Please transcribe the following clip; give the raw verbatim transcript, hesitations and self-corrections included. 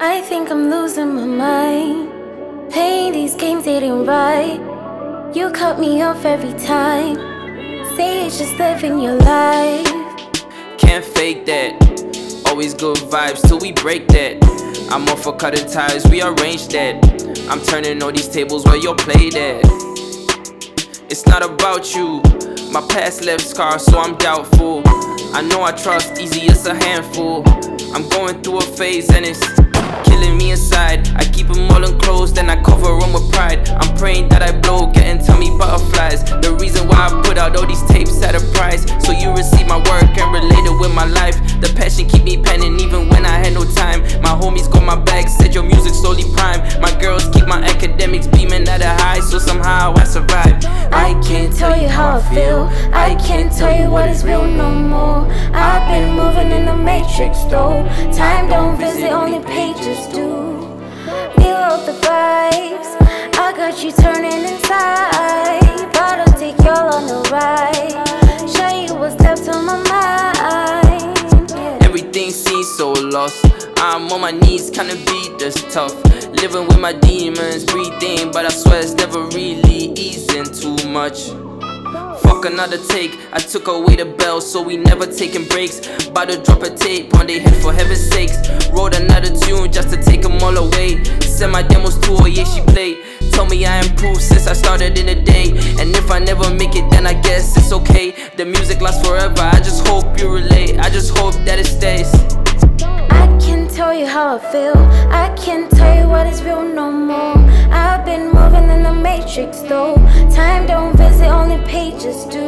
I think I'm losing my mind. Playing these games, they ain't right. You cut me off every time. Say it's just living your life. Can't fake that. Always good vibes till we break that. I'm off for cutting ties, we arrange that. I'm turning all these tables where you'll play that. It's not about you. My past left scars, so I'm doubtful. I know I trust easy, it's a handful. I'm going through a phase and it's killing me inside. I keep them all enclosed and I cover them with pride. I'm praying that I blow, getting tummy butterflies. The reason why I put out all these tapes at a price, so you receive my work and relate it with my life. The passion keep me penning even when I had no time. My homies got my back, said your music slowly prime. My girls keep my academics beaming at a high, so somehow I survive. I can't tell you how I feel. I can't tell you what is real no more. I've been moving in the matrix though. Time don't visit, only pages do. Feel out the vibes. I got you turning inside. But I'll take y'all on the ride. Show you what's left on my mind. Yeah. Everything seems so lost. I'm on my knees, kinda beat this tough. Living with my demons, breathing, but I swear it's never really easing too much. Fuck another take, I took away the bell, so we never taking breaks. About to drop a tape on they head for heaven's sakes. Wrote another tune just to take them all away. Send my demos to her, yeah she played. Told me I improved since I started in the day. And if I never make it, then I guess it's okay. The music lasts forever, I just hope you relate. I just hope that it stays. I can't tell you how I feel. I can't tell you what is real no more. I've been moving in the matrix though. Time don't visit, only pages do.